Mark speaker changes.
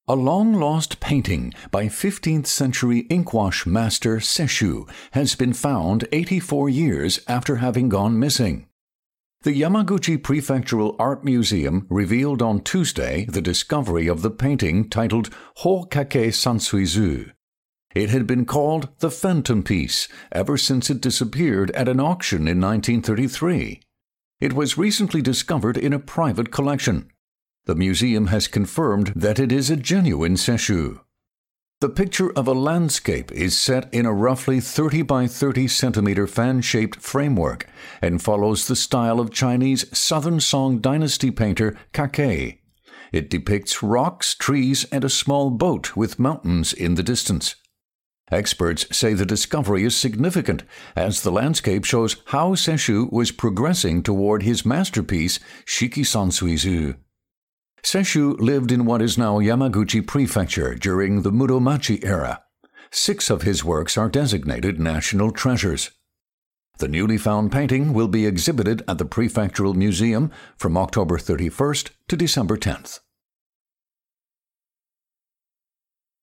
Speaker 1: A long-lost painting by 15th-century inkwash master Sesshu has been found 84 years after having gone missing. The Yamaguchi Prefectural Art Museum revealed on Tuesday the discovery of the painting titled Hokake Sansuizu. It had been called the Phantom Piece ever since it disappeared at an auction in 1933. It was recently discovered in a private collection. The museum has confirmed that it is a genuine Sesshu. The picture of a landscape is set in a roughly 30 by 30 centimeter fan-shaped framework and follows the style of Chinese Southern Song Dynasty painter Kake. It depicts rocks, trees, and a small boat with mountains in the distance. Experts say the discovery is significant, as the landscape shows how Sesshu was progressing toward his masterpiece, Shiki Sansuizu. Sesshu lived in what is now Yamaguchi Prefecture during the Muromachi era. 6 of his works are designated national treasures. The newly found painting will be exhibited at the Prefectural Museum from October 31st to December 10th.